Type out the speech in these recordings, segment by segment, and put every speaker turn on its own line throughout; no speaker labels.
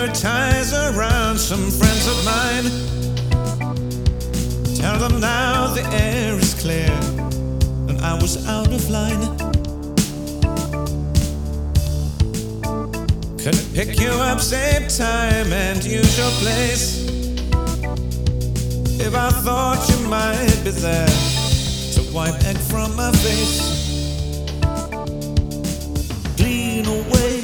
advertise around some friends of mine. Tell them now the air is clear and I was out of line. Could pick you up, same time and use your place. If I thought you might be there to wipe egg from my face, clean away.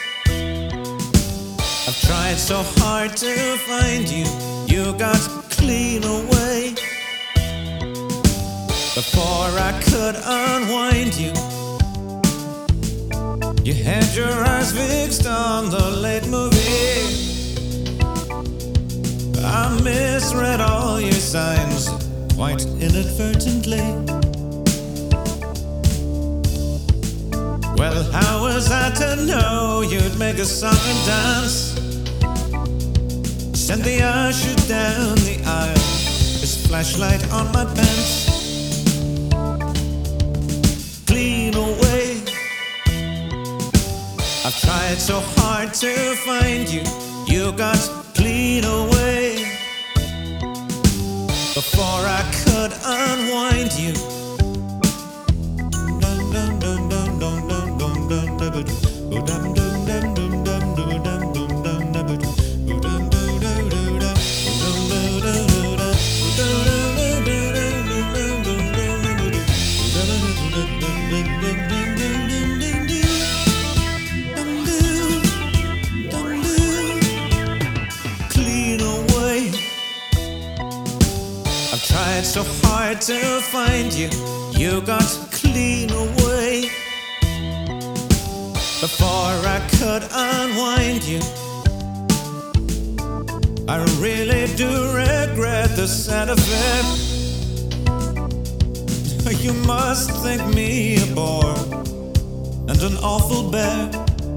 I've tried so hard to find you, you got clean away. Before I could unwind you, you had your eyes fixed on the late movie. I misread all your signs quite inadvertently. Well, how was I to know you'd make a song and dance? Send the usher down the aisle, his flashlight on my pants. Clean away. I've tried so hard to find you, you got clean away. Before I could unwind you, tried so hard to find you, you got clean away. Before I could unwind you, I really do regret the sad affair. You must think me a bore and an awful bear.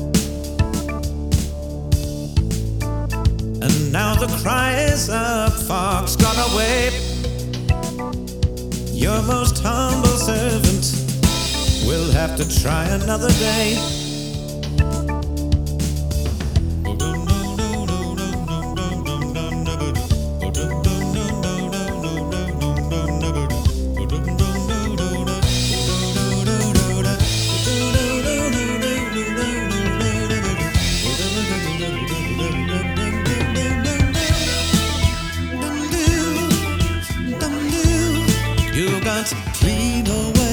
And now the cry is up, fox gone away. Your most humble servant will have to try another day. You got clean away.